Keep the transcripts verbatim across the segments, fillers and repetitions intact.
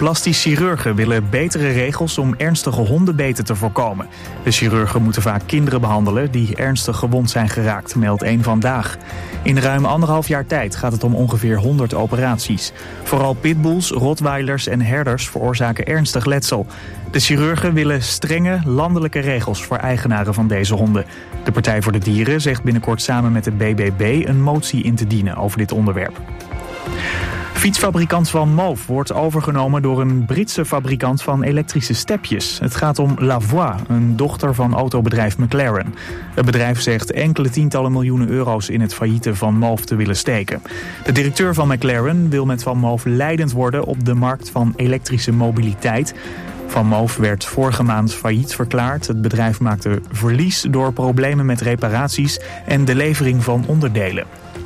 Plastisch chirurgen willen betere regels om ernstige hondenbeten te voorkomen. De chirurgen moeten vaak kinderen behandelen die ernstig gewond zijn geraakt, meldt Eén Vandaag. In ruim anderhalf jaar tijd gaat het om ongeveer honderd operaties. Vooral pitbulls, rottweilers en herders veroorzaken ernstig letsel. De chirurgen willen strenge landelijke regels voor eigenaren van deze honden. De Partij voor de Dieren zegt binnenkort samen met de B B B een motie in te dienen over dit onderwerp. Fietsfabrikant Van Moof wordt overgenomen door een Britse fabrikant van elektrische stepjes. Het gaat om Lavoie, een dochter van autobedrijf McLaren. Het bedrijf zegt enkele tientallen miljoenen euro's in het failliete Van Moof te willen steken. De directeur van McLaren wil met Van Moof leidend worden op de markt van elektrische mobiliteit. Van Moof werd vorige maand failliet verklaard. Het bedrijf maakte verlies door problemen met reparaties en de levering van onderdelen.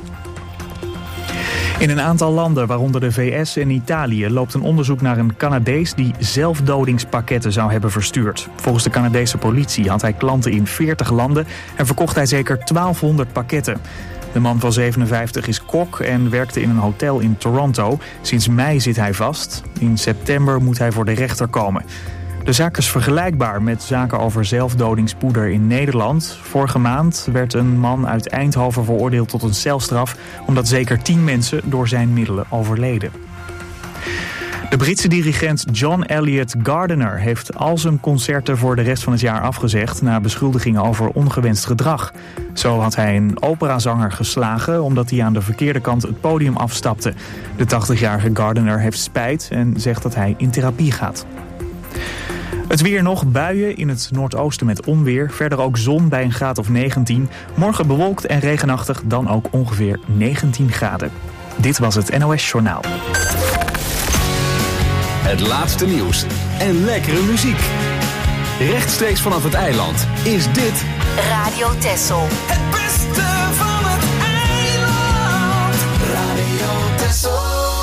In een aantal landen, waaronder de V S en Italië, loopt een onderzoek naar een Canadees die zelfdodingspakketten zou hebben verstuurd. Volgens de Canadese politie had hij klanten in veertig landen en verkocht hij zeker twaalfhonderd pakketten. De man van zevenenvijftig is kok en werkte in een hotel in Toronto. Sinds mei zit hij vast. In september moet hij voor de rechter komen. De zaak is vergelijkbaar met zaken over zelfdodingspoeder in Nederland. Vorige maand werd een man uit Eindhoven veroordeeld tot een celstraf, omdat zeker tien mensen door zijn middelen overleden. De Britse dirigent John Elliott Gardiner heeft al zijn concerten voor de rest van het jaar afgezegd na beschuldigingen over ongewenst gedrag. Zo had hij een operazanger geslagen omdat hij aan de verkeerde kant het podium afstapte. De tachtigjarige Gardiner heeft spijt en zegt dat hij in therapie gaat. Het weer nog, buien in het noordoosten met onweer. Verder ook zon bij een graad of negentien. Morgen bewolkt en regenachtig, dan ook ongeveer negentien graden. Dit was het N O S Journaal. Het laatste nieuws en lekkere muziek. Rechtstreeks vanaf het eiland is dit Radio Texel. Het beste van het eiland. Radio Texel.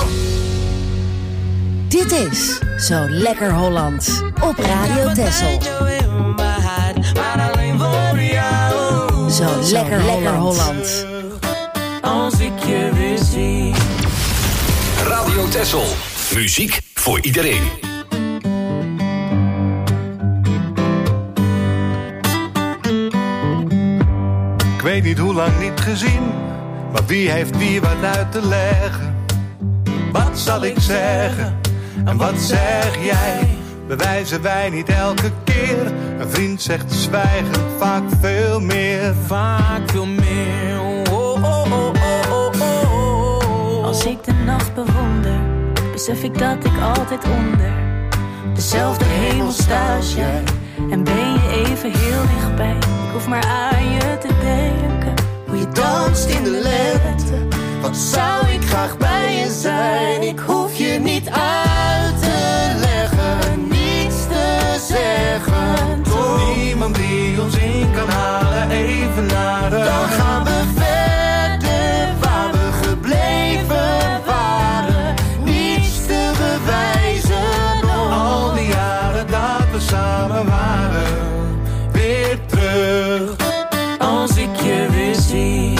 Dit is Zo Lekker Hollands op Radio Texel. Zo Lekker Lekker Hollands. Als ik je weer zie. Radio Texel. Muziek voor iedereen. Ik weet niet hoe lang niet gezien, maar wie heeft wie wat uit te leggen? Wat zal ik zeggen en wat zeg jij? Bewijzen wij niet elke keer? Een vriend zegt zwijgen vaak veel meer. Vaak veel meer. Oh, oh, oh, oh, oh, oh. Als ik de nacht bewonder, besef ik dat ik altijd onder dezelfde hemel sta als jij. En ben je even heel dichtbij. Ik hoef maar aan je te denken. Hoe je danst in de lente. Wat zou ik graag bij je zijn. Ik hoef je niet uit te leggen. Niets te zeggen. Toch niemand die ons in kan halen. Even naar de... Dan gaan we verder waar we gebleven waren. Niets te bewijzen. Al die jaren dat we samen waren. Weer terug. Als ik je weer zie.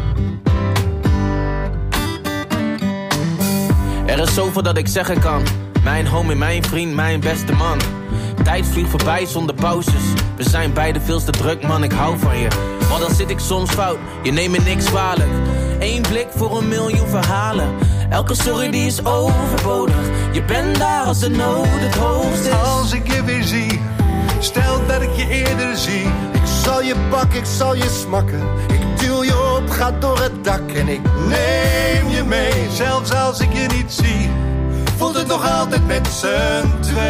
Er is zoveel dat ik zeggen kan. Mijn homie, mijn vriend, mijn beste man. Tijd vliegt voorbij zonder pauzes. We zijn beide veel te druk, man, ik hou van je. Maar dan zit ik soms fout, je neemt me niks kwalijk. Eén blik voor een miljoen verhalen. Elke sorry die is overbodig. Je bent daar als de nood het hoogst is. Als ik je weer zie, stel dat ik je eerder zie. Ik zal je pakken, ik zal je smakken. Ik duw je op, ga door het dak. En ik neem je mee, zelfs als ik je niet zie. Voelt het nog altijd met z'n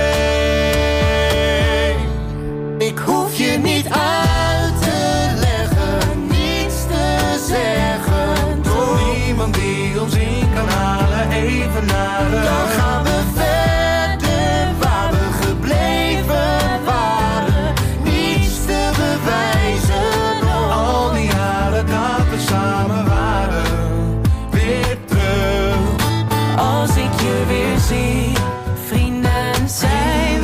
twee. Ik hoef je niet uit te leggen. Niets te zeggen. Door niemand die ons in kan halen. Even naar de... Dan gaan we verder waar we gebleven waren. Niets te bewijzen. Al die jaren dat we samen waren. Weer terug. Als ik je weer zie, vrienden zijn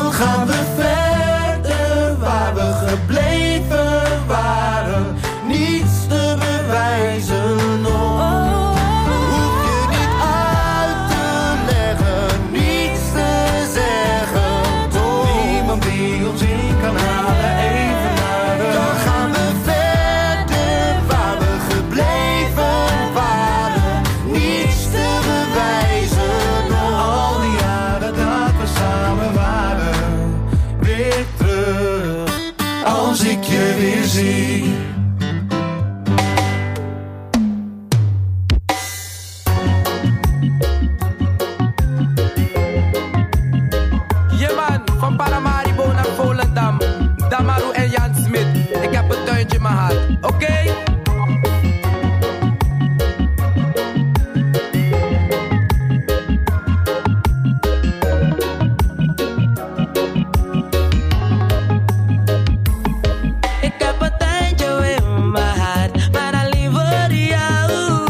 Dan gaan we verder waar we gebleven waren. Niets te bewijzen nog. Hoef je niet uit te leggen, niets te zeggen toch. Niemand die ons in kan halen, even naar de. Dan gaan we verder waar we gebleven waren. Niets te bewijzen nog. Al die jaren dat we samen waren. Weer terug, als ik je weer zie. Van Paramaribo naar Volendam, Damaru en Jan Smit. Ik heb een tuintje in mijn hart, oké? Okay? Ik heb een tuintje in mijn hart, maar alleen voor jou.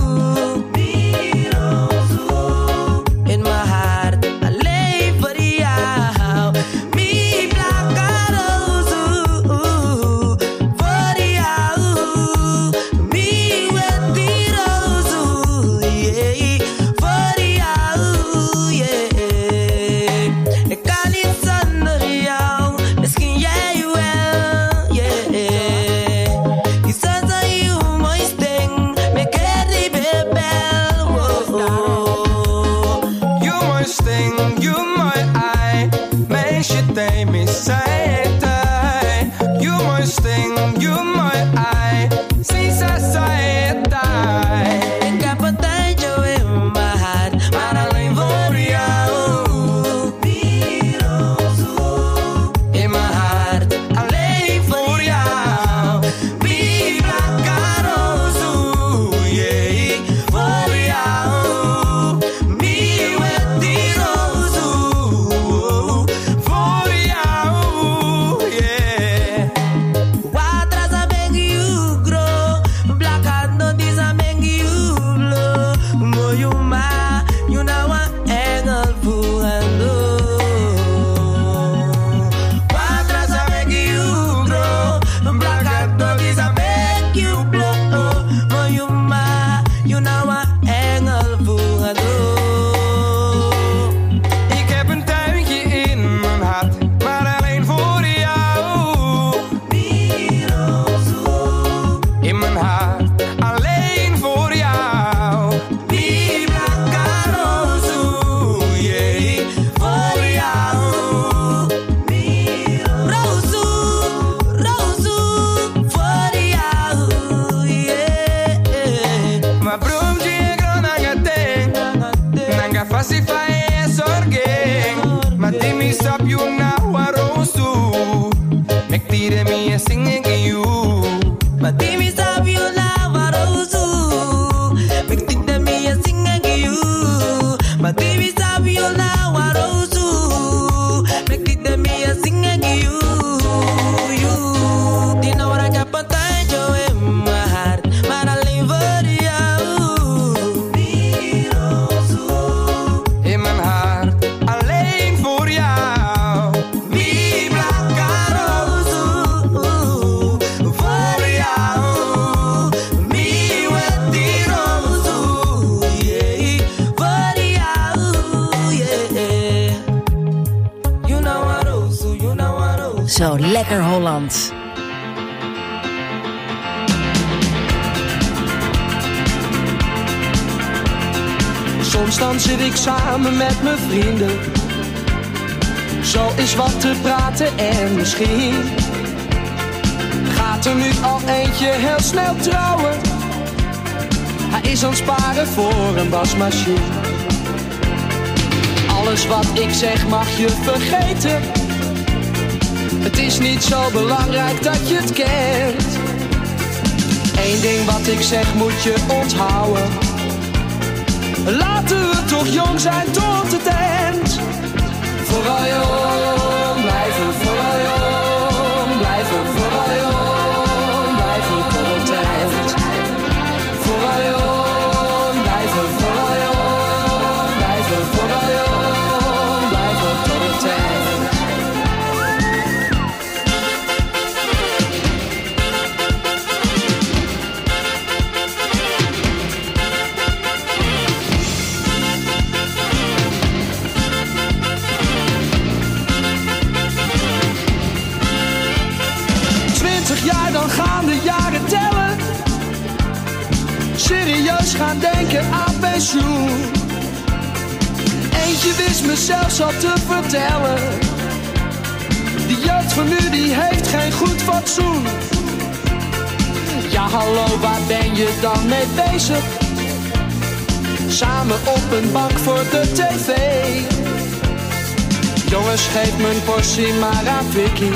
In mijn hart, alleen voor jou. Mi placaroso, voor jou. Mi wetiroso, yeah. Voor jou, yeah. Ik kan niet zonder jou, misschien jij wel, yeah. Je zet aan je mooi sting, me ker die bebel, oh. You mooi sting, you mooi eye, meisje tijd me zij. You mooi sting, you mooi eye, zie ze zij die. Ik heb een tuintje in mijn hart, maar alleen voor jou. In mijn hart, alleen voor jou. Mi placaroso, Yeah, voor jou. Mi wetiroso, voor jou, yeah. Watras a beg you grow, black hat no dis a beg you blow. Moyuma, you know a engel voando. Watras a beg you grow, black hat no dis a beg you blow. Moyuma, you know a engel voando. Ik heb een tuintje in mijn hart, maar alleen voor jou. In mijn hart, alleen voor jou. Mi placaroso, Yeah, voor jou. Roso, roso, voor jou, yeah. maar broomtje ik ron nanga ten, nanga fasify sorgeng, maar timi sap you na warosu, mek tire mi a singing you. Maar die mi sap you na warosu, mek tire mi a singing you. Maar die mi sap you na warosu, mek tire mi a singing you. You, die nou waar ik heb een tuintje in mijn hart, maar alleen voor jou. In mijn hart, alleen voor jou. Mi placaroso, voor jou. Mi wetiroso, yeah. Voor jou, yeah. You know what roso, you know what roso. Zo lekker Holland. Soms dan zit ik samen met mijn vrienden, zo is wat te praten en misschien gaat er nu al eentje heel snel trouwen. Hij is aan het sparen voor een wasmachine. Alles wat ik zeg mag je vergeten. Het is niet zo belangrijk dat je het kent. Eén ding wat ik zeg moet je onthouden. Laten we toch jong zijn tot het eind. Vooral jong blijven, vooral jong blijven, vooral jong blijven tot het eind. Vooral jong blijven, vooral jong blijven, vooral jong blijven tot het eind. twintig jaar, dan gaan de jaren tellen. Serieus gaan denken aan pensioen. Eentje wist me zelfs al te vertellen. Die jeugd van nu, die heeft geen goed fatsoen. Ja, hallo, waar ben je dan mee bezig? Samen op een bank voor de tv. Jongens, geef mijn portie maar aan Vicky.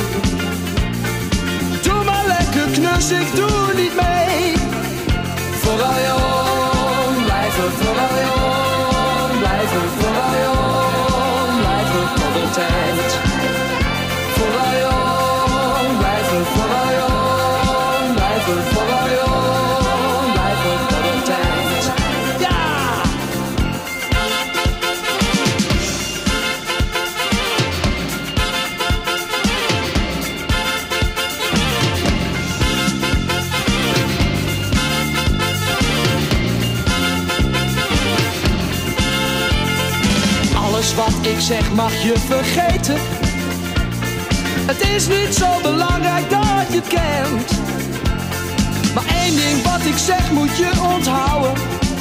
Doe maar lekker knus, ik doe niet mee. Vooral jong, blijven, vooral jong, blijven, vooral jong, blijven tot de tijd. Vooral jong, blijven, vooral jong, blijven, vooral jong, blijven tot de tijd. Ja! Alles wat ik zeg mag je vergeten. Het is niet zo belangrijk dat je het kent. Maar één ding wat ik zeg moet je onthouden.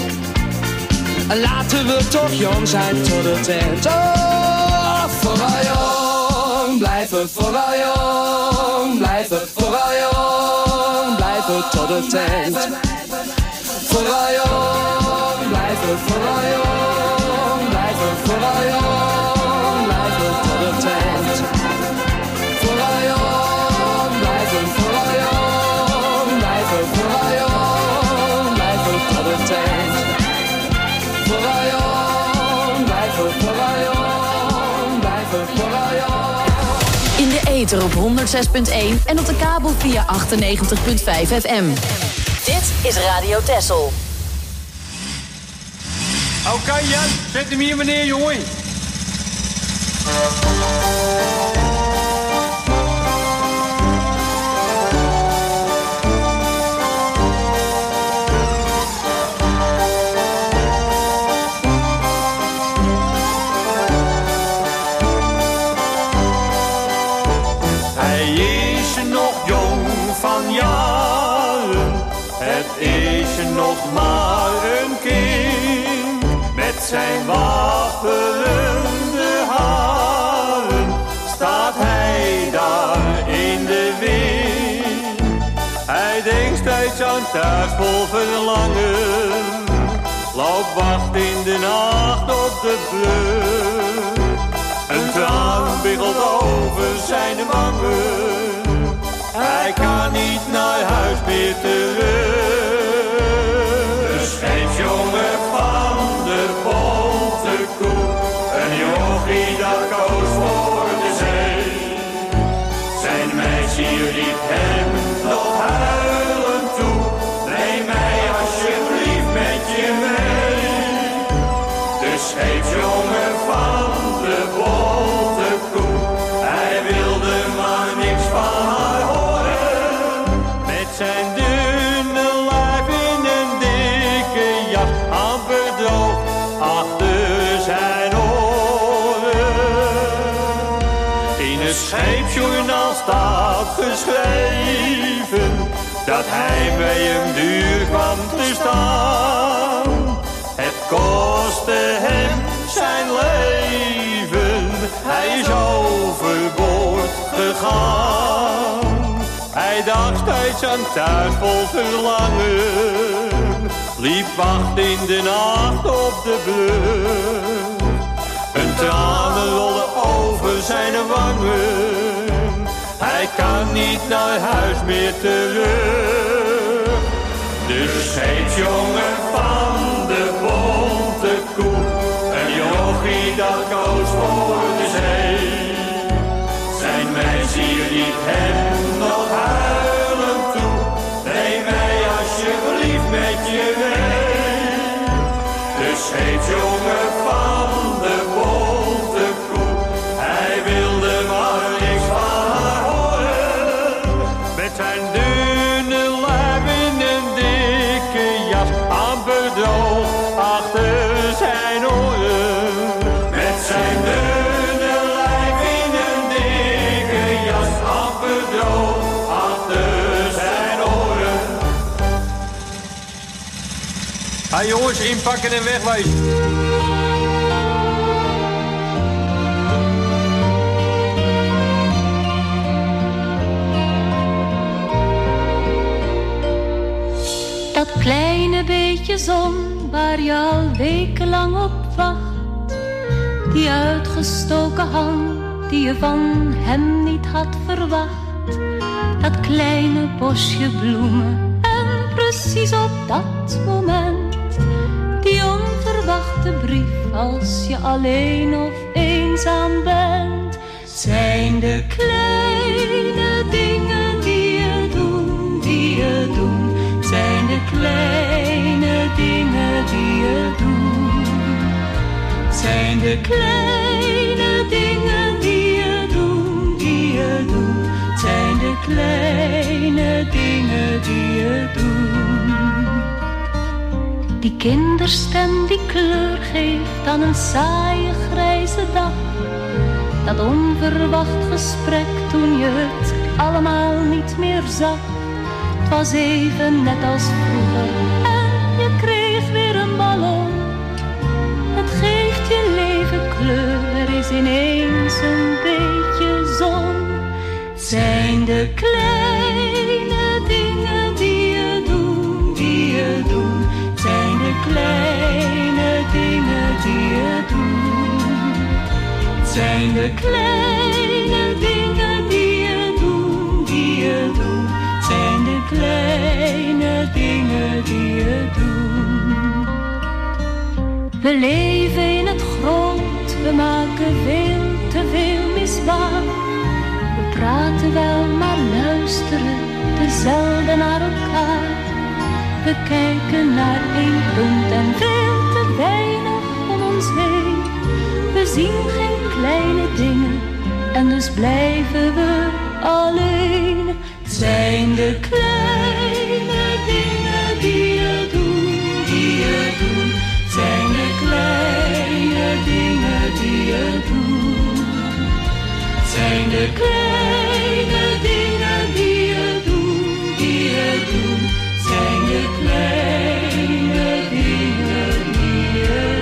Laten we toch jong zijn tot het eind. Oh, vooral jong, blijven vooral jong, blijven vooral jong, blijven tot het eind. Vooral jong, blijven vooral jong, blijven vooral jong, blijven tot het eind. Vooral jong, blijven vooral jong, blijven vooral jong, blijven tot het eind. Vooral jong, blijven vooral jong, blijven vooral jong. In de ether op honderd zes punt één en op de kabel via achtennegentig punt vijf F M. Dit is Radio Texel. Oké okay, Jan, zet hem hier meneer jongen. Hij is nog jong van jaren, het is nog maar een kind. Met zijn wapperende haren staat hij daar in de wind. Hij denkt steeds aan thuis vol verlangen, loopt wacht in de nacht op de brug. Een traan biggelt over zijn wangen, hij kan niet naar huis meer terug. De scheepsjongen van de bonte koe, een jochie dat koos voor de zee. Zijn meisje riep hem nog huilend toe, neem mij alsjeblieft met je mee. De scheepsjongen van de bonte koe, hij wilde maar niks van haar horen. Met zijn dunne lijf in een dikke jas, amper droog achter zijn oren. In het scheepsjournaal staat geschreven dat hij bij hem duur kwam te staan. Het kostte hem zijn leven, hij is overboord gegaan. Hij dacht steeds aan thuis vol verlangen, liep wacht in de nacht op de brug. Een tranen rollen over zijn wangen, hij kan niet naar huis meer terug. De scheepsjongen van de bonte koe, een jochie dat koos voor de zee. Zijn meisje riep hem nog huilend toe, neem mij alsjeblieft met je mee. De scheepsjongen van de bonte koe, hij wilde maar niks van haar horen. Met zijn dunne lijf in een dikke jas, amper droog achter zijn oren. Met zijn dunne lijf in een dikke jas, amper droog Hey jongens, inpakken en wegwezen. Dat kleine beetje zon waar je al wekenlang op wacht. Die uitgestoken hand die je van hem niet had verwacht. Dat kleine bosje bloemen en precies op dat moment. Die onverwachte brief als je alleen of eenzaam bent. Zijn de kleine dingen die je doen, die je doen. Zijn de kleine dingen die je doet. Zijn de kleine dingen die je doet, die je doet. Zijn de kleine dingen die je doet. Die kinderstem die kleur geeft aan een saaie grijze dag. Dat onverwacht gesprek toen je het allemaal niet meer zag. Het was even net als vroeger en je kreeg weer een ballon. Het geeft je leven kleur, er is ineens een beetje zon. Zijn de kleine dingen die je doet, die je doet. Zijn de kleine dingen die je doet. Zijn de kleine dingen die je doet, die je doet. Zijn de kleine dingen die je doet. We leven in het groot, we maken veel te veel misbaar. We praten wel, maar luisteren te zelden naar elkaar. We kijken naar één punt en veel te weinig om ons heen. We zien geen kleine dingen en dus blijven we alleen. Zijn de kleine dingen die je doet, die je doet. Zijn de kleine dingen die je doet. Zijn de kleine dingen die je doet, die je doet. Zijn de kleine dingen die je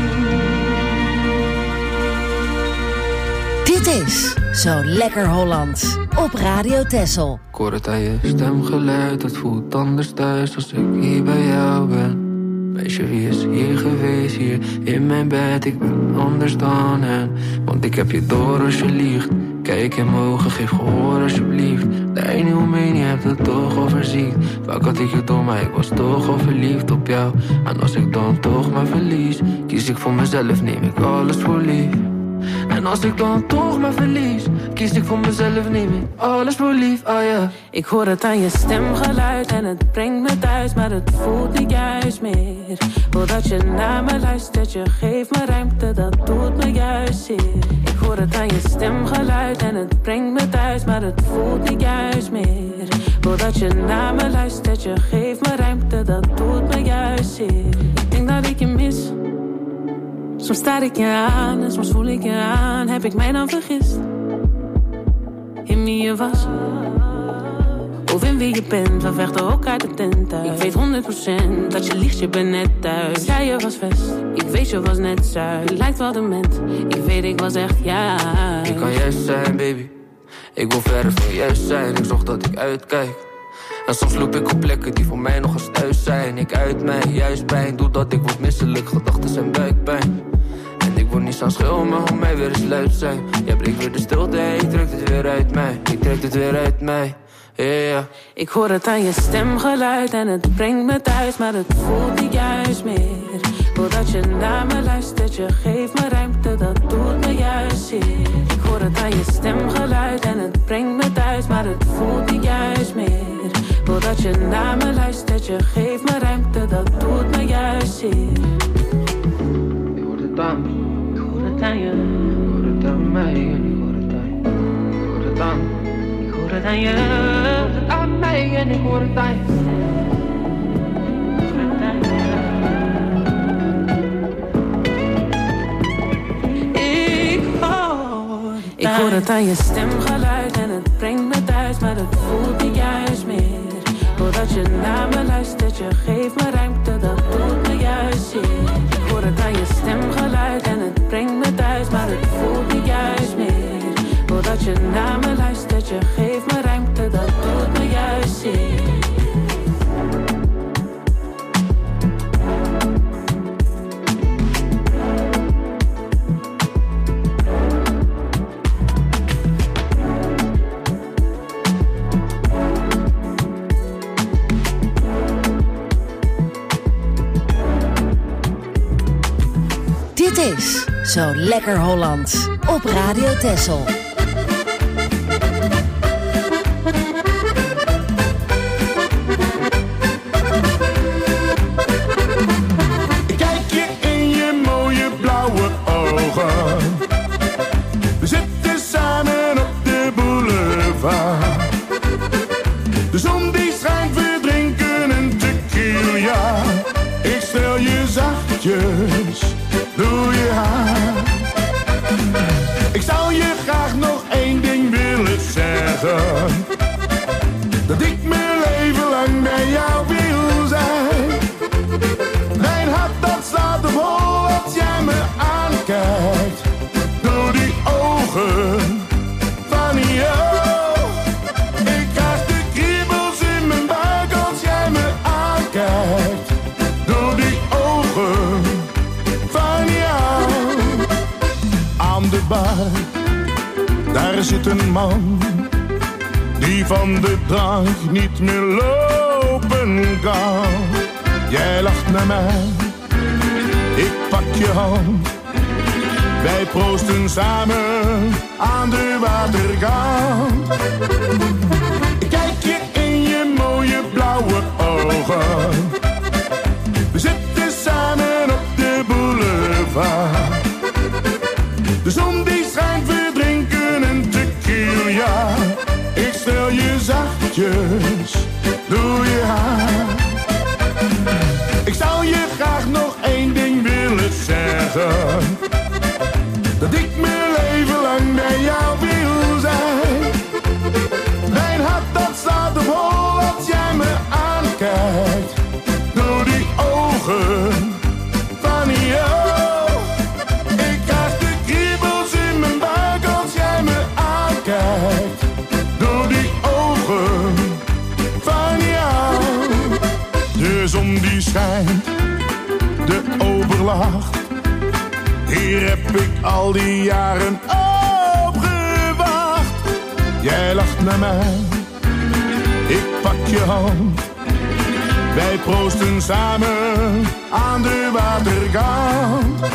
doet. Dit is Zo Lekker Hollands op Radio Texel. Ik hoor het aan je stemgeluid, het voelt anders thuis als ik hier bij jou ben. Meisje, wie is hier geweest, hier in mijn bed, ik ben anders dan hen. Want ik heb je door als je liegt, kijk in mijn ogen, geef gehoor alsjeblieft. De ene om me heen, je hebt het toch overziet. Vaak had ik het door, maar ik was toch al verliefd op jou. En als ik dan toch maar verlies, kies ik voor mezelf, neem ik alles voor lief. En als ik dan toch maar verlies, kies ik voor mezelf, neem ik alles voor lief, ah ja. Ik hoor het aan je stemgeluid en het brengt me thuis, maar het voelt niet juist meer. Voordat je naar me luistert, je geeft me ruimte, dat doet me juist zeer. Ik hoor het aan je stemgeluid en het brengt me thuis, maar het voelt niet juist meer. Voordat je naar me luistert, je geeft me ruimte, dat doet me juist zeer. Ik denk dat ik je mis. Soms staar ik je aan en soms voel ik je aan. Heb ik mij dan vergist? In wie je was? Of in wie je bent, we vechten elkaar de tent uit. Ik weet honderd procent dat je liegt, je bent net thuis. Ja, je was vest, ik weet je was net zuid. Je lijkt wel dement, ik weet ik was echt ja. Ik kan juist zijn, baby. Ik wil verder van juist zijn, ik zorg dat ik uitkijk. En soms loop ik op plekken die voor mij nog eens thuis zijn. Ik uit mij, juist pijn, doordat ik word misselijk. Gedachten zijn buikpijn. En ik word niet aan schil, maar om mij weer eens luid zijn. Jij breekt weer de stilte en je trekt het weer uit mij. Ik trek het weer uit mij, yeah, yeah. Ik hoor het aan je stemgeluid en het brengt me thuis, maar het voelt niet juist meer. Voordat je naar me luistert, je geeft me ruimte, dat doet me juist zeer. Ik hoor het aan je stemgeluid en het brengt me thuis, maar het voelt niet juist meer. Voordat je naar me luistert, je geeft me ruimte, dat doet me juist zeer. Ik hoor het aan me, ik hoor het aan je. Ik hoor het aan mij en ik hoor het aan je. Ik hoor het aan me, ik hoor het aan je. Ik hoor het aan mij en ik hoor het aan je. Ik hoor het aan je stemgeluid en het brengt me thuis, maar het voelt niet juist meer. Voordat je naar me luistert, je geeft me ruimte, dat doet me juist. juist zit. Ik hoor het aan je stemgeluid en het brengt me thuis, maar het voelt niet juist meer. Doordat je naar me luistert, je geeft me ruimte, dat doet me juist zeer. Dit is Zo Lekker Hollands op Radio Texel. Ik kijk je in je mooie blauwe ogen. We zitten samen op de boulevard. De zon die schijnt, we drinken een tequila. Ik stel je zachtjes door je haar. Ik zou je graag nog één ding willen zeggen. Dat ik mijn leven lang bij jou wil zijn. Mijn hart dat slaat op hol als jij me aankijkt. Door die ogen van jou. Ik krijg de kriebels in mijn buik als jij me aankijkt. Door die ogen van jou. Aan de bar, daar zit een man die van de drank niet meer lopen kan. Jij lacht naar mij, ik pak je hand. Wij proosten samen aan de waterkant. Ik kijk je in je mooie blauwe ogen. We zitten samen op de boulevard. De zon die schijnt, we drinken een tequila. Ik stel je zachtjes door je haar. Ik zou je graag nog één ding willen zeggen. Dat ik mijn leven lang bij jou wil zijn. Mijn hart dat slaat op hol als jij me aankijkt. Door die ogen van jou. Ik krijg de kriebels in mijn buik als jij me aankijkt. Door die ogen van jou. De zon die schijnt, de overlacht. Hier heb ik al die jaren op gewacht. Jij lacht naar mij, ik pak je hand. Wij proosten samen aan de waterkant.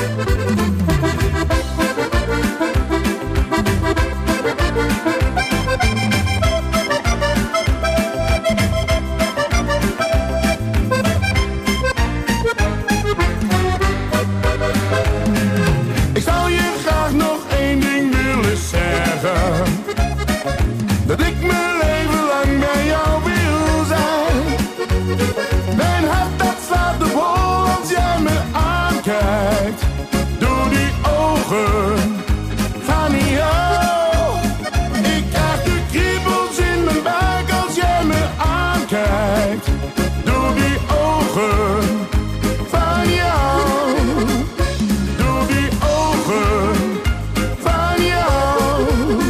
Ik zou je graag nog één ding willen zeggen. Dat ik mijn leven lang bij jou wil zijn. Mijn hart dat slaat op hol als jij me aankijkt. Door die ogen van jou. Ik krijg de kriebels in mijn buik als jij me aankijkt. Door die ogen van jou. Door die ogen van jou.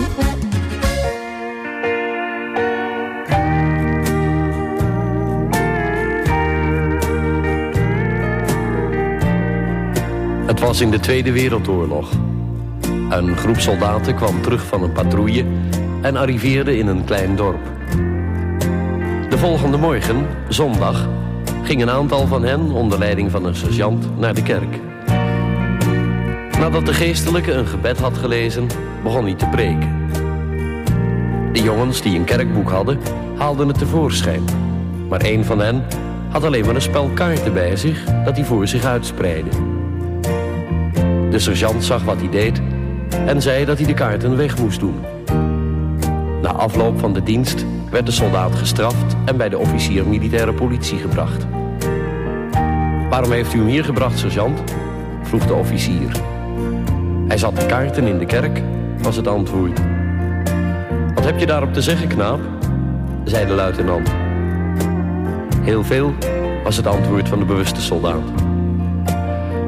Het was in de Tweede Wereldoorlog. Een groep soldaten kwam terug van een patrouille en arriveerde in een klein dorp. De volgende morgen, zondag, ging een aantal van hen onder leiding van een sergeant naar de kerk. Nadat de geestelijke een gebed had gelezen, begon hij te preken. De jongens die een kerkboek hadden, haalden het tevoorschijn. Maar één van hen had alleen maar een spel kaarten bij zich dat hij voor zich uitspreidde. De sergeant zag wat hij deed en zei dat hij de kaarten weg moest doen. Na afloop van de dienst werd de soldaat gestraft en bij de officier militaire politie gebracht. Waarom heeft u hem hier gebracht, sergeant? Vroeg de officier. Hij zat de kaarten in de kerk, was het antwoord. Wat heb je daarop te zeggen, knaap? Zei de luitenant. Heel veel, was het antwoord van de bewuste soldaat.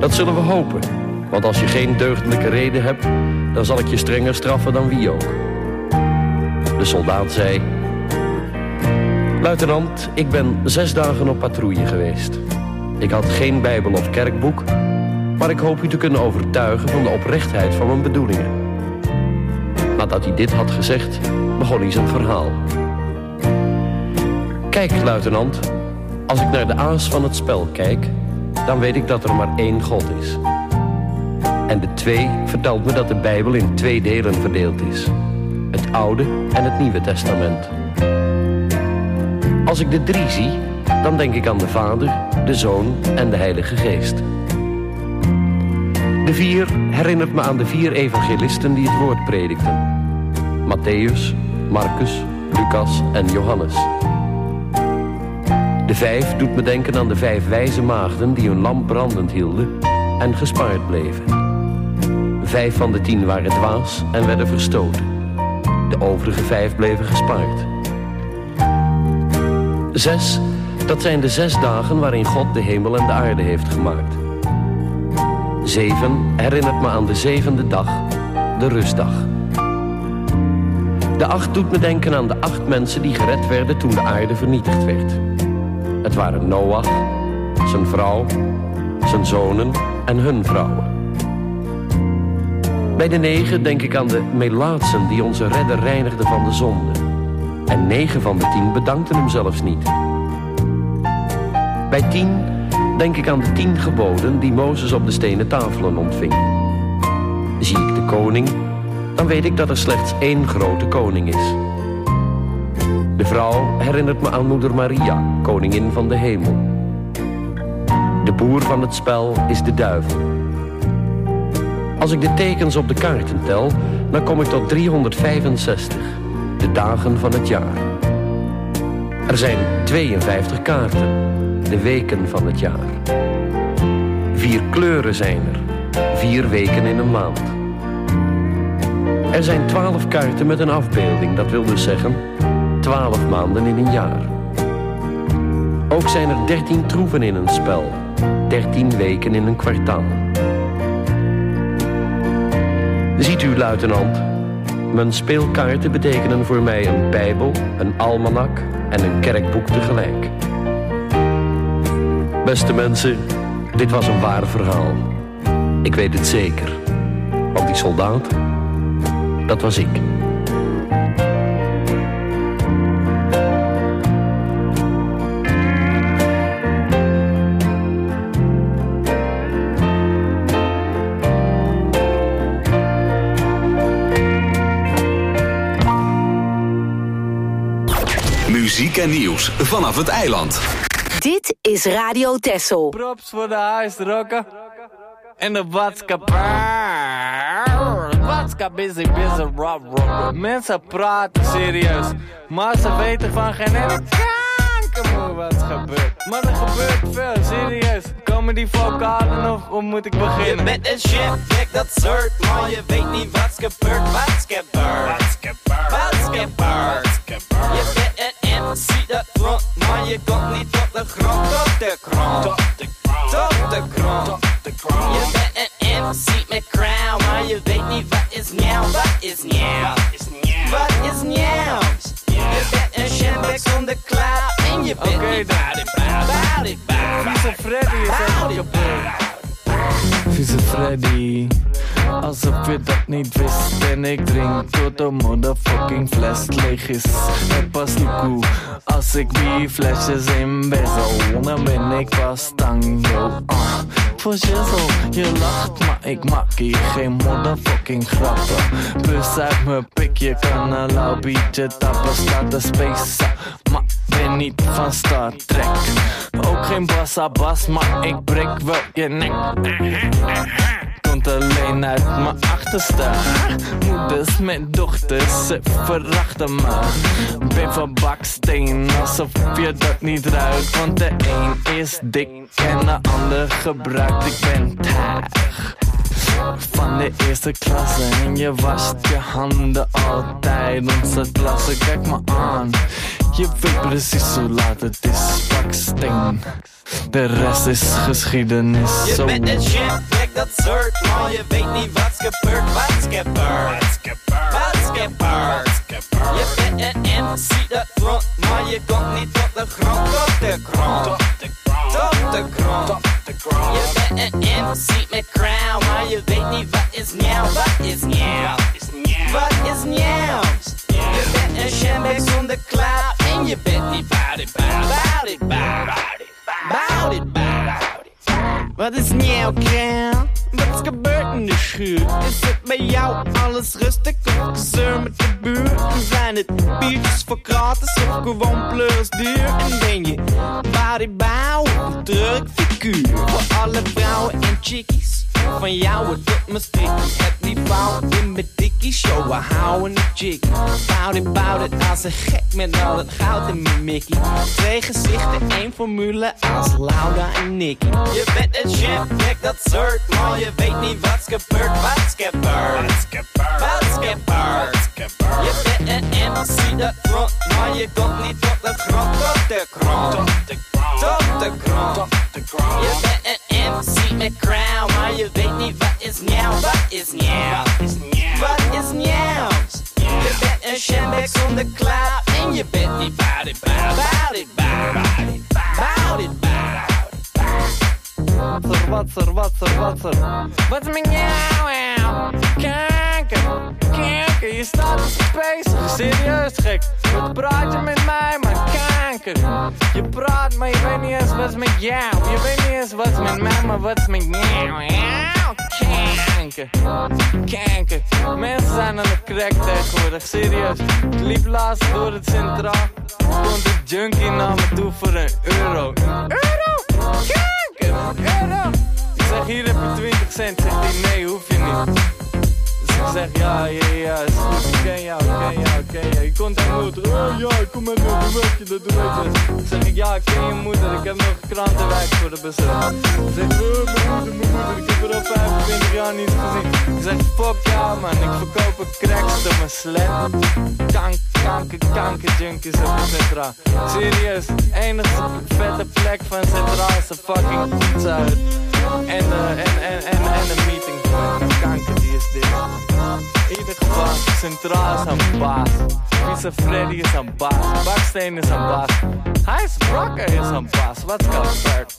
Dat zullen we hopen, want als je geen deugdelijke reden hebt, dan zal ik je strenger straffen dan wie ook. De soldaat zei: luitenant, ik ben zes dagen op patrouille geweest. Ik had geen bijbel of kerkboek, maar ik hoop u te kunnen overtuigen van de oprechtheid van mijn bedoelingen. Nadat hij dit had gezegd, begon hij zijn verhaal. Kijk, luitenant, als ik naar de aas van het spel kijk, dan weet ik dat er maar één God is. En de twee vertelt me dat de Bijbel in twee delen verdeeld is. Het Oude en het Nieuwe Testament. Als ik de drie zie, dan denk ik aan de Vader, de Zoon en de Heilige Geest. De vier herinnert me aan de vier evangelisten die het woord predikten. Matthäus, Marcus, Lucas en Johannes. De vijf doet me denken aan de vijf wijze maagden die hun lamp brandend hielden en gespaard bleven. Vijf van de tien waren dwaas en werden verstoten. De overige vijf bleven gespaard. Zes, dat zijn de zes dagen waarin God de hemel en de aarde heeft gemaakt. Zeven herinnert me aan de zevende dag, de rustdag. De acht doet me denken aan de acht mensen die gered werden toen de aarde vernietigd werd. Het waren Noach, zijn vrouw, zijn zonen en hun vrouwen. Bij de negen denk ik aan de melaatsen die onze redder reinigden van de zonde. En negen van de tien bedankten hem zelfs niet. Bij tien denk ik aan de tien geboden die Mozes op de stenen tafelen ontving. Zie ik de koning, dan weet ik dat er slechts één grote koning is. De vrouw herinnert me aan moeder Maria, koningin van de hemel. De boer van het spel is de duivel. Als ik de tekens op de kaarten tel, dan kom ik tot driehonderdvijfenzestig, de dagen van het jaar. Er zijn tweeënvijftig kaarten, de weken van het jaar. Vier kleuren zijn er, vier weken in een maand. Er zijn twaalf kaarten met een afbeelding, dat wil dus zeggen twaalf maanden in een jaar. Ook zijn er dertien troeven in een spel, dertien weken in een kwartaal. Ziet u, luitenant, mijn speelkaarten betekenen voor mij een bijbel, een almanak en een kerkboek tegelijk. Beste mensen, dit was een waar verhaal. Ik weet het zeker, want die soldaat, dat was ik. Muziek en nieuws vanaf het eiland. Dit is Radio Texel. Props voor de huisrokken. En de watskapper. Watska busy busy rock rock. Mensen praten serieus, maar ze weten van geen ene kankermoe wat gebeurt. Maar er gebeurt veel, serieus. Komen die vocalen of, of moet ik beginnen? Je bent een chef, kijk dat soort, maar je weet niet wat's gebeurd. Wat's gebeurd, wat's gebeurd, wat's gebeurd. Je bent een M C dat front, maar je komt niet op de grond. Op de grond, op de grond, op de grond, op de grond. Je bent een M C met crown, maar je weet niet wat is nieuw. Wat is nieuw? Wat is nieuw? Je bent een shambek zonder cloud en je bent okay, niet body body body. Vieze Freddy is ook kapot. Vieze Freddy, alsof je dat niet wist. En ik drink tot de motherfucking fles leeg is. Het pas niet cool als ik die flesjes in bezel. Dan ben ik pas stang, yo. Uh. Voor shizzle, je lacht, maar ik maak hier geen motherfucking grappen. Bus uit mijn pik, je kan een lauw biertje tappen. Staat de space, maar ben niet van Star Trek. Ook geen bassa bas, maar ik breek wel je nek. Komt alleen uit mijn achterste. Moeders met dochters, ze verachten me. Ben van baksteen, alsof je dat niet ruikt. Want de een is dik en de ander gebruikt. Ik ben taag van de eerste klasse en je wast je handen altijd. Onze klasse, kijk me aan. Je weet precies hoe laat het is. Baksteen, de rest is geschiedenis. Je Zo. bent een shit, kijk dat soort, maar je weet niet wat's gebeurd, wat's gebeurd, wat's gebeurd. Je bent een M C dat front, maar je komt niet tot de grond, tot de grond, tot de grond, tot de grond. Je bent een M C met crown, maar je weet niet wat is nieuw, wat is nieuw, wat is nieuw. Je bent een shambek zonder klauw en je bent niet bout it, bout it, bout it, bout it, bout it. Wat is nieuw, Kraal? Wat is gebeurd in de schuur? Is het bij jou alles rustig of gezeur met de buurt? Zijn het biertjes voor gratis of gewoon pleurs duur? En ben je bodybouw, een drukfiguur? Voor alle vrouwen en chickies, van jou het doet me sticky. Het niet fout in mijn dikkie, show we houden een chickie. Bout it, bout it, als een gek met al het goud in mijn mickey. Twee gezichten, één formule als Laura en Nicky. Je bent een chef, kijk dat soort, maar je weet niet wat's gebeurd, wat's gebeurd, wat's gebeurd. Je bent een M C dat front, maar je komt niet tot de grond, tot de grond, tot de grond, tot de grond. Je bent een M C met crown, maar je weet niet wat is nieuw, wat is nieuw, wat is nieuw. Je bent een shambek zonder klauw en je bent niet bout it, bout it, bout it, bout it, bout it. Wat er, wat er, wat er, wat met jou, kanker, kanker, je staat op bezig, serieus gek. Wat praat je met mij, man, kanker. Je praat, maar je weet niet eens wat is met jou. Je weet niet eens wat is met mij, maar wat is met jou, kanker, kanker. Mensen zijn aan de crack tegenwoordig, serieus. Ik liep laatst door het centraal, komt een junkie naar me toe voor een euro. Een euro? Kanker, een euro. Ik zeg, hier heb je twintig cent. Zegt hij, nee, hoef je niet. Dus ik zeg, ja, ja, ja, is goed. Ik ken jou, ik ken jou, ik ken jou. Je komt aan moeder. Oh ja, ik kom met mijn werkje, dat doe ik. Dus zeg ik, ja, ik ken je moeder. Ik heb nog krantenwijk voor de bezet. Ik zeg, oh, mijn moeder, mijn moeder. Ik heb er al vijfentwintig jaar niet gezien. Ik zeg, fuck ja, man. Ik verkoop een cracks door mijn sled. Kank, kanker, kanker junkies op de centraal. Serieus, enige vette plek van centraal is een fucking pizza hut. En, uh, en, en, en, en een meeting. Kanker, die is dit. In ieder geval, centraal is een baas. Pizza Freddy is een baas. Baksteen is een baas. Hijs Brokker is een baas. Wat gebeurt?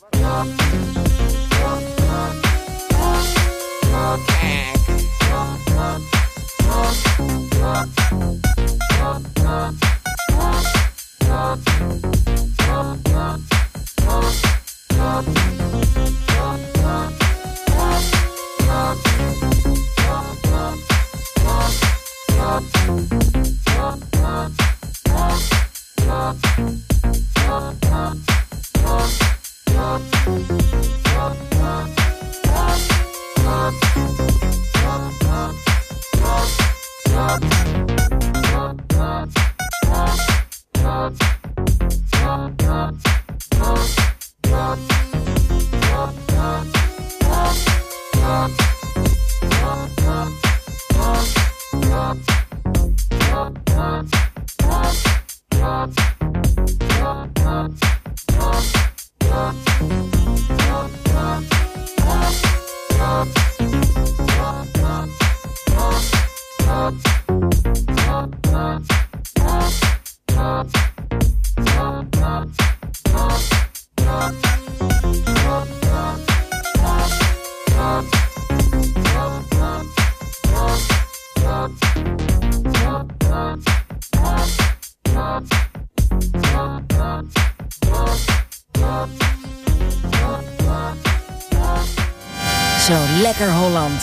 Zo lekker Holland.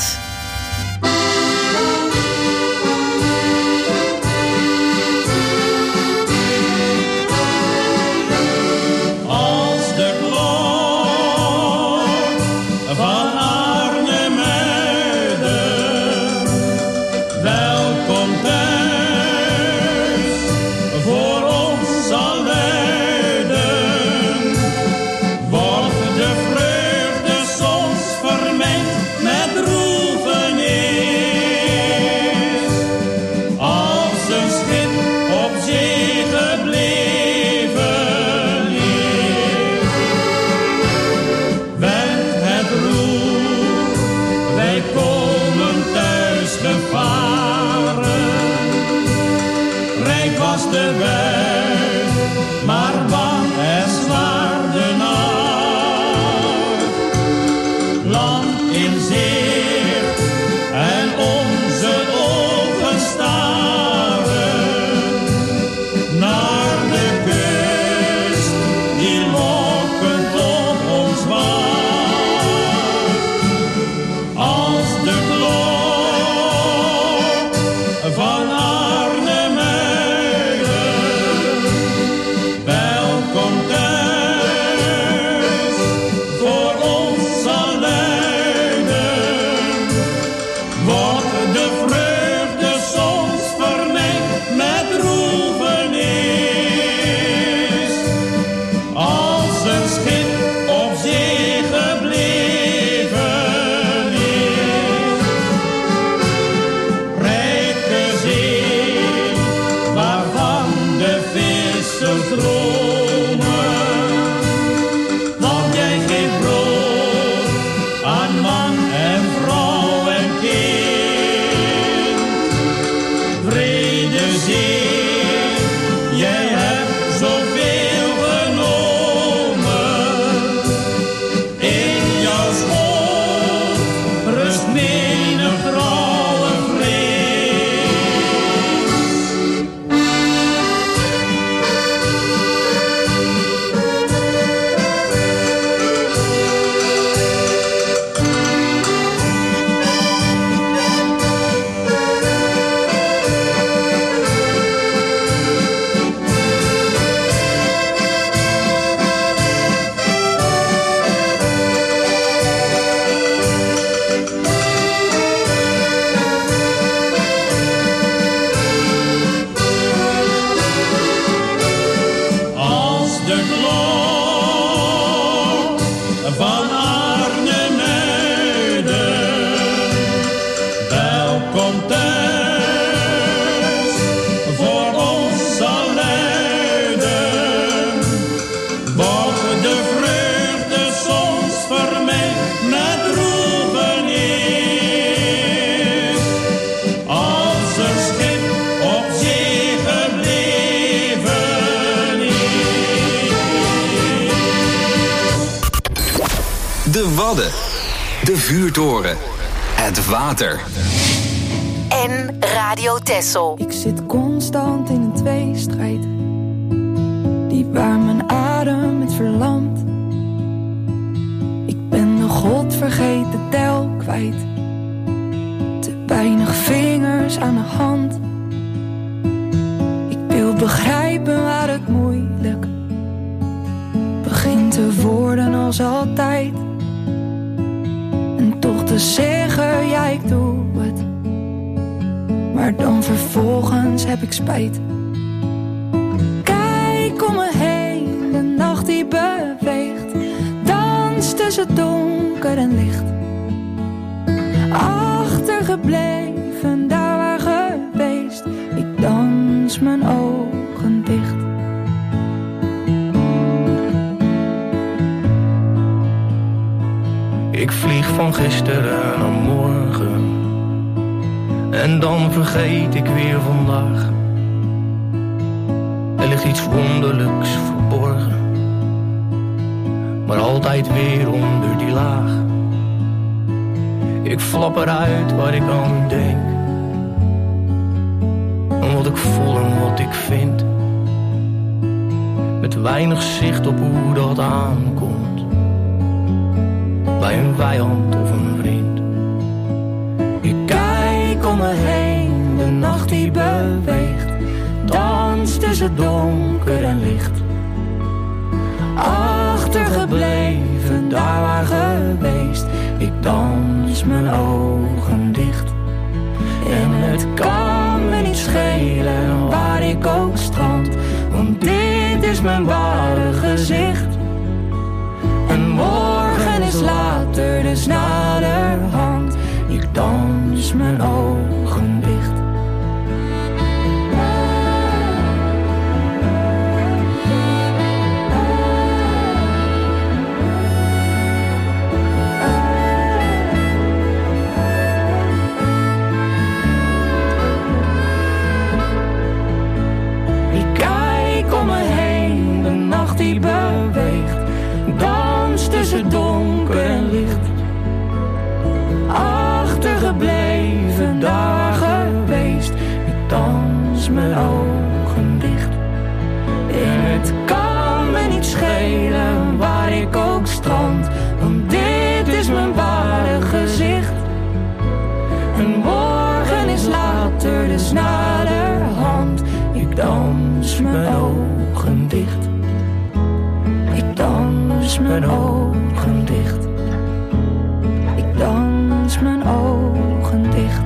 Als de klok van Arnhem-Muiden, welkom thuis, voor ons zal luiden, wordt de vreugde soms vermengd met droefenis. Als een schip op zee gebleven, was de buit, maar bang en zwaar de nacht. Land in zicht en onze ogen staren naar de kust die lokkend op ons wacht. Als de klok van Arnhem-Muiden, welkom thuis, voor ons zal luiden. Wordt de vreugde soms vermengd met droevenis, als een schip op zee gebleven is. Rijke zee, waarvan de vissen dromen, want jij geeft brood aan man en vrouw en kind. Vrede zee, jij hebt zoveel genomen. In jouw schoot rust menig trouwe vrees. Als de klok van Arnhem-Muiden, welkom thuis, voor ons zal luiden. Wordt de vreugde soms vermengd met droevenis, als een schip op zee gebleven is. De Wadden. De vuurtoren. Het water. En Radio Texel. Ik zit constant in een tweestrijd, die waar mijn adem met verlamt. Ik ben de godvergeten tel kwijt, te weinig vingers aan de hand. Ik wil begrijpen waar het moeilijk begint te worden als altijd. En toch te zeggen, ja ik doe het, maar dan vervolgens heb ik spijt. Kijk om me heen, de nacht die beweegt, dans tussen donker en licht. Achtergebleven, daar waar geweest, ik dans mijn ogen dicht. Ik vlieg van gisteren naar morgen, en dan vergeet ik weer vandaag. Er ligt iets wonderlijks verborgen, maar altijd weer onder die laag. Ik flap eruit waar ik aan denk, en wat ik voel en wat ik vind, met weinig zicht op hoe dat aankomt, bij een vijand of een vriend. Ik kijk om me heen, de nacht die beweegt, dans tussen donker en licht. Achtergebleven, daar waar geweest, ik dans mijn ogen dicht. En het kan me niet schelen waar ik ook strand, want dit is mijn ware gezicht. En morgen is later, dus naderhand, ik dans mijn ogen dicht. Het kan me niet schelen waar ik ook strand, want dit is mijn ware gezicht. En morgen is later, dus naderhand. Ik dans mijn ogen dicht. Ik dans mijn ogen dicht. Ik dans mijn ogen dicht.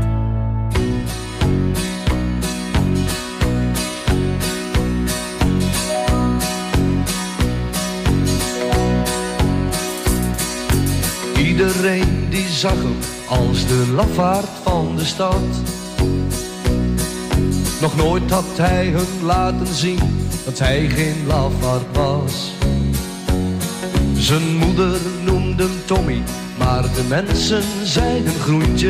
Iedereen die zag hem als de lafaard van de stad. Nog nooit had hij hun laten zien dat hij geen lafaard was. Zijn moeder noemde hem Tommy, maar de mensen zeiden groentje.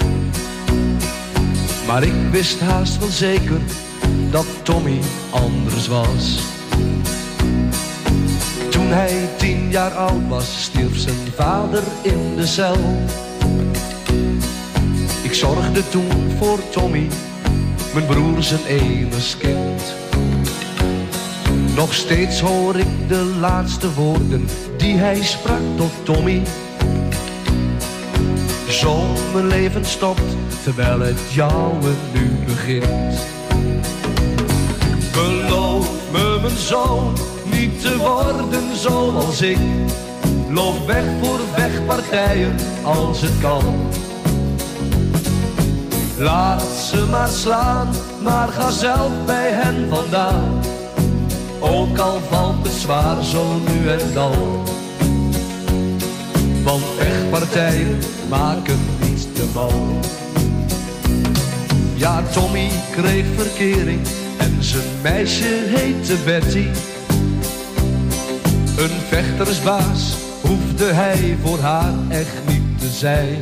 Maar ik wist haast wel zeker dat Tommy anders was. Toen hij tien jaar oud was, stierf zijn vader in de cel. Ik zorgde toen voor Tommy, mijn broer zijn enigst kind. Nog steeds hoor ik de laatste woorden die hij sprak tot Tommy. Zo mijn leven stopt, terwijl het jouwe nu begint. Beloof me mijn zoon, niet te worden zoals ik. Loop weg voor vechtpartijen als het kan. Laat ze maar slaan, maar ga zelf bij hen vandaan. Ook al valt het zwaar zo nu en dan. Want vechtpartijen maken niet te man. Ja, Tommy kreeg verkering en zijn meisje heette Betty. Een vechtersbaas hoefde hij voor haar echt niet te zijn.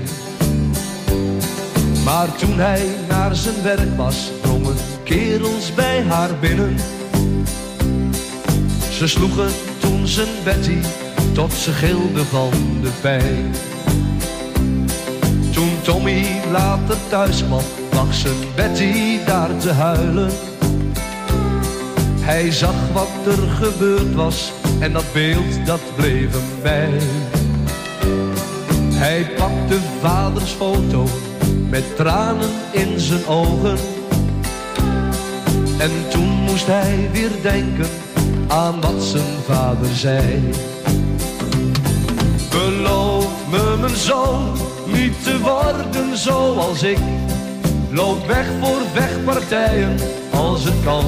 Maar toen hij naar zijn werk was, drongen kerels bij haar binnen. Ze sloegen toen zijn Betty tot ze gilde van de pijn. Toen Tommy later thuis kwam, lag zijn Betty daar te huilen. Hij zag wat er gebeurd was en dat beeld dat bleef hem bij. Hij pakte vaders foto met tranen in zijn ogen. En toen moest hij weer denken aan wat zijn vader zei. Beloof me mijn zoon, niet te worden zoals ik. Loop weg voor vechtpartijen als het kan.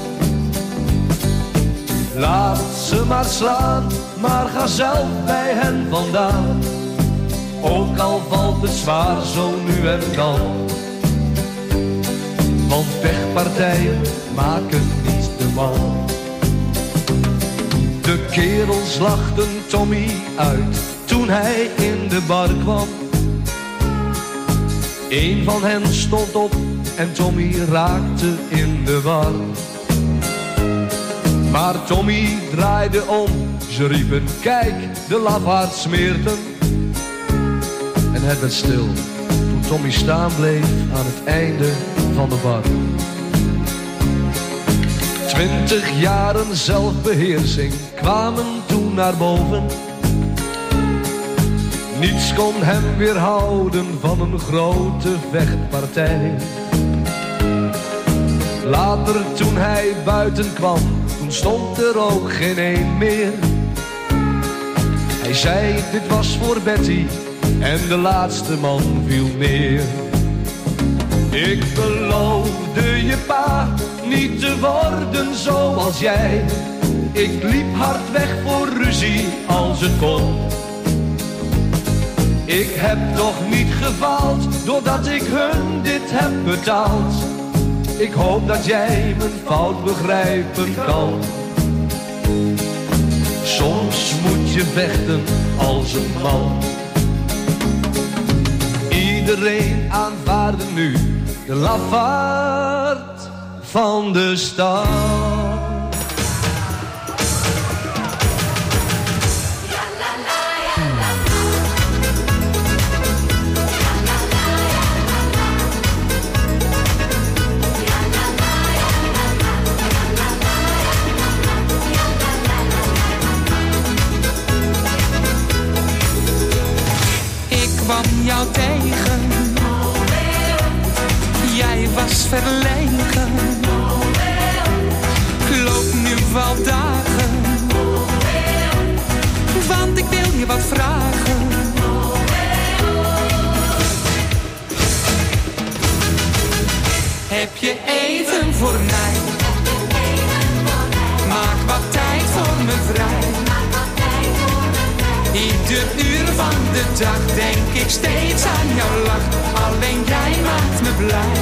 Laat ze maar slaan, maar ga zelf bij hen vandaan. Ook al valt het zwaar zo nu en dan. Want vechtpartijen maken niet de man. De kerels lachten Tommy uit toen hij in de bar kwam. Eén van hen stond op en Tommy raakte in de war. Maar Tommy draaide om, ze riepen kijk, de lafaard smeert hem. En het werd stil toen Tommy staan bleef aan het einde van de bar. Twintig jaren zelfbeheersing kwamen toen naar boven. Niets kon hem weerhouden van een grote vechtpartij. Later toen hij buiten kwam, toen stond er ook geen een meer. Hij zei dit was voor Betty en de laatste man viel neer. Ik beloofde je pa niet te worden zoals jij. Ik liep hard weg voor ruzie als het kon. Ik heb toch niet gefaald doordat ik hun dit heb betaald. Ik hoop dat jij mijn fout begrijpen kan. Soms moet je vechten als een man. Iedereen aanvaarde nu de lafaard van de stad. Ieder uur van de dag denk ik steeds aan jouw lach. Alleen jij maakt me blij.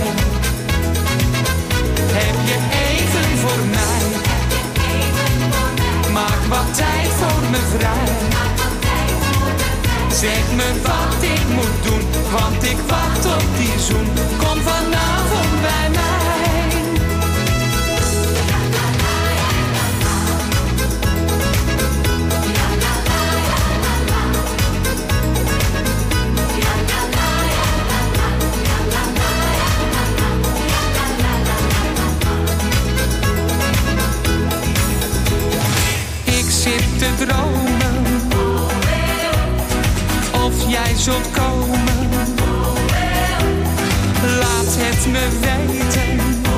Heb je even voor mij? Maak wat tijd voor me vrij. Zeg me wat ik moet doen, want ik wacht op die zoen. Kom vanavond bij mij. Ik zit te dromen of jij zult komen. Laat het me weten.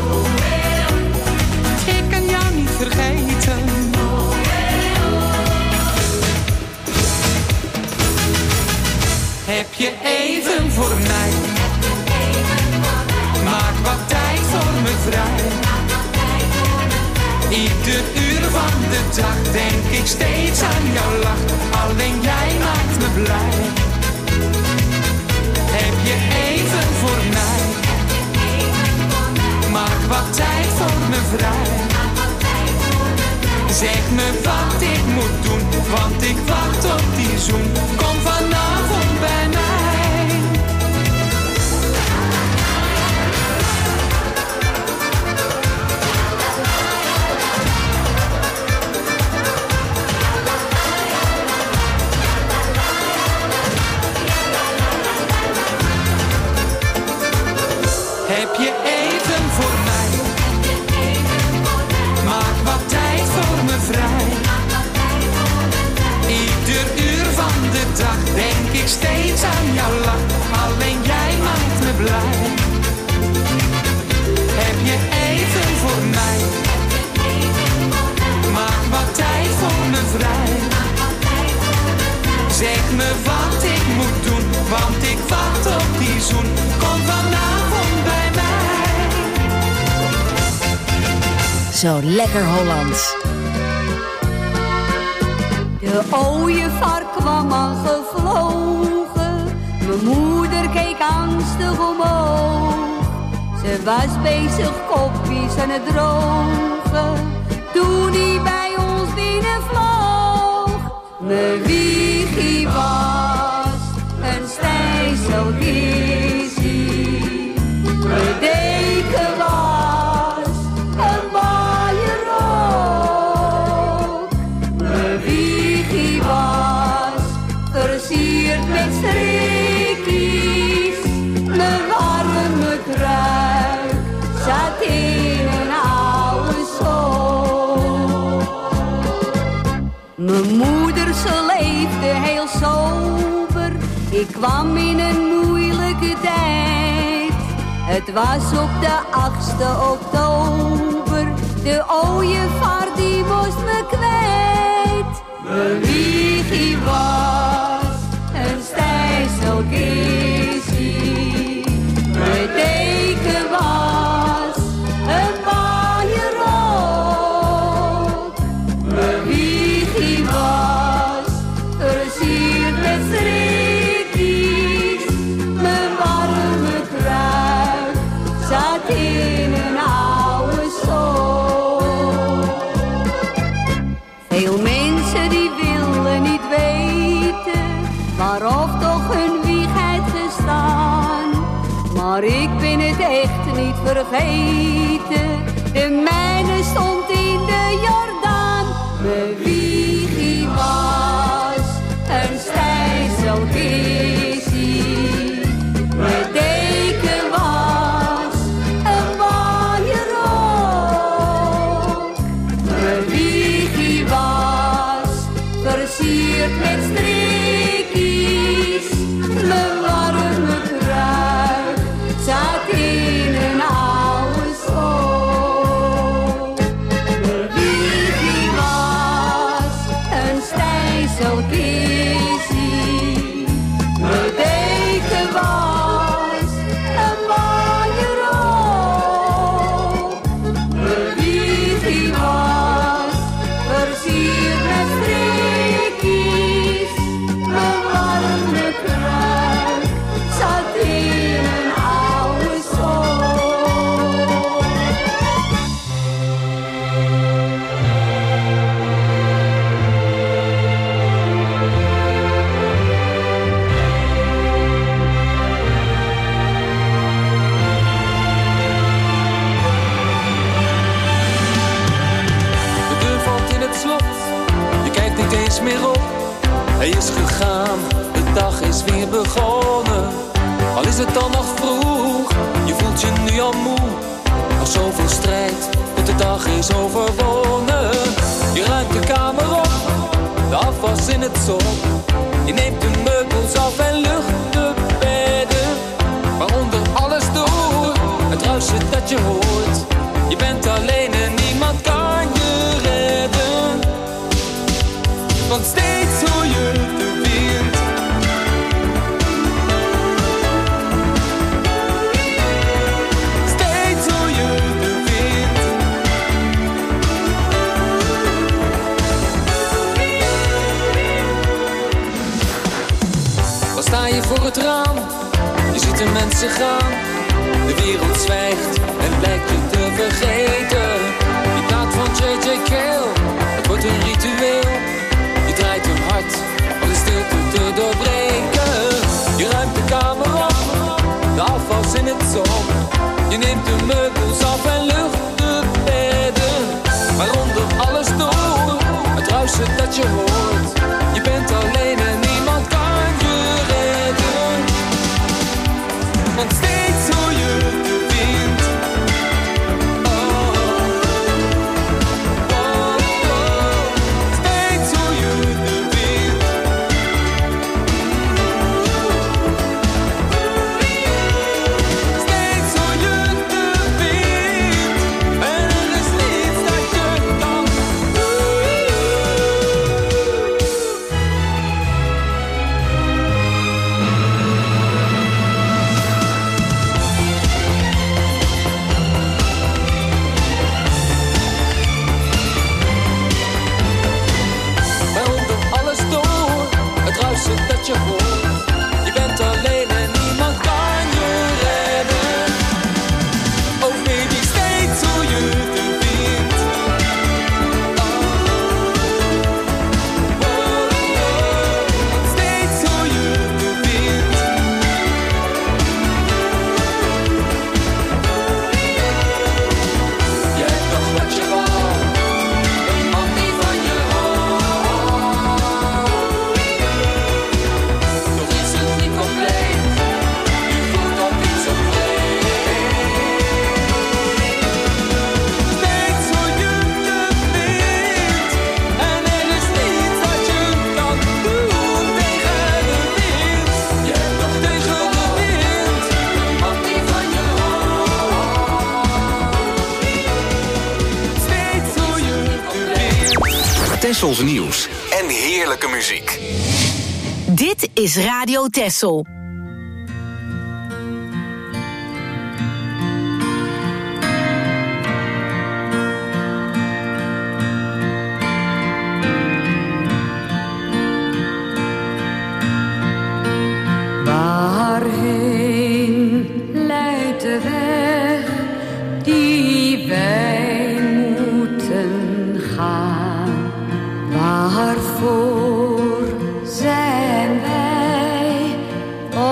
Ik kan jou niet vergeten. Heb je even voor mij? Maak wat tijd voor me vrij. Ieder uur van de dag denk ik steeds aan jouw lach. Alleen jij maakt me blij. Heb je even voor mij? Maak wat tijd voor me vrij. Zeg me wat ik moet doen, want ik wacht op die zoen. Kom vanavond bij mij. Heb je even voor mij? Maak wat tijd voor me vrij. Ieder uur van de dag denk ik steeds aan jouw lach. Alleen jij maakt me blij. Heb je even voor mij? Maak wat tijd voor me vrij. Zeg me wat ik moet doen, want ik wacht op die zoen. Kom vanavond bij mij. Zo lekker Hollands. De ooievaar kwam aangevlogen. Mijn moeder keek angstig omhoog. Ze was bezig kopjes aan het drogen. Toen hij bij ons binnenvloog. Mijn wiegie was een stijzelkissie. Mijn deken was een waaierok. Mijn wiegie was versierd met strikjes. Mijn warme kruik zat in een oude sok. Mijn moeder, ze leefde heel sober. Ik kwam in een moeilijke tijd. Het was op de achtste oktober. De ooievaar die moest me kwijt. Mijn wiegie was een stijzelkissie. Mijn deken was een waaierok. Mijn wiegie was versierd met strikjes. Mijn warme kruik zat in een oude sok. Veel mensen die willen niet weten waarop toch hun wieg heeft gestaan. Maar ik ben het echt niet vergeten. De mijne stond in de Jordaan. Mijn wiegie was een stijzelkissie. Mijn deken was een waaierok. Mijn wiegie was versierd met strikjes. Mijn warme kruik zat in een oude sok. Mijn wiegie was een stijzelkissie. Mijn deken was een waaierok. Mijn wiegie was versierd met strikjes. meer op. Hij is gegaan, de dag is weer begonnen. Al is het dan nog vroeg, je voelt je nu al moe. Nog zoveel strijd, tot de dag is overwonnen. Je ruimt de kamer op, de afwas in het zon. Je neemt de meubels af en lucht de bedden. Maar onder alles door, het ruisen dat je hoort. Je bent alleen en niemand kan je redden. Want steeds hoor je de wind. Steeds hoor je de wind. Dan sta je voor het raam, je ziet de mensen gaan. De wereld zwijgt en lijkt je te vergeten. Die plaat van J J Cale, het wordt een ritueel. Je draait hem hard om de stilte te doorbreken. Je ruimt de kamer op, de afwas in het zon. Je neemt de meubels af en lucht de bedden. Maar onder alles door, het ruisen dat je hoort. Je bent alleen en niemand kan je redden. Want steeds hoor je de wind. Oh, oh, oh. Steeds hoor je de wind. Steeds hoor je de wind. En er is niets dat je kan dat je hoort. Je bent alleen en niemand kan je redden. Oh baby, steeds hoor je de wind. Oh, oh, oh. Steeds hoor je de wind. Je hebt nog wat je wou, een man die van je houdt. Tessels nieuws en heerlijke muziek. Dit is Radio Tessel. Waarheen leidt de weg die wij moeten gaan? Waarvoor zijn wij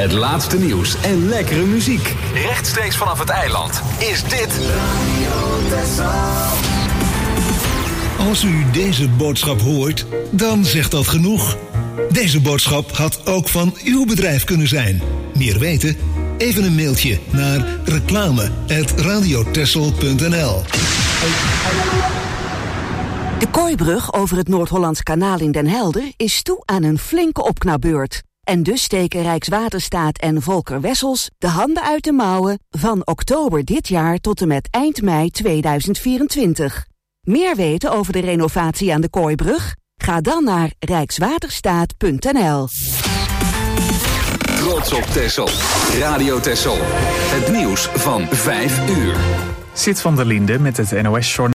Het laatste nieuws en lekkere muziek. Rechtstreeks vanaf het eiland is dit Radio Texel. Als u deze boodschap hoort, dan zegt dat genoeg. Deze boodschap had ook van uw bedrijf kunnen zijn. Meer weten? Even een mailtje naar reclame at radiotexel punt n l. De Kooibrug over het Noord-Hollands Kanaal in Den Helder is toe aan een flinke opknapbeurt. En dus steken Rijkswaterstaat en Volker Wessels de handen uit de mouwen van oktober dit jaar tot en met eind mei tweeduizend vierentwintig. Meer weten over de renovatie aan de Kooibrug? Ga dan naar rijkswaterstaat punt n l. Trots op Texel. Radio Texel. Het nieuws van vijf uur. Sid van der Linde met het N O S-journaal.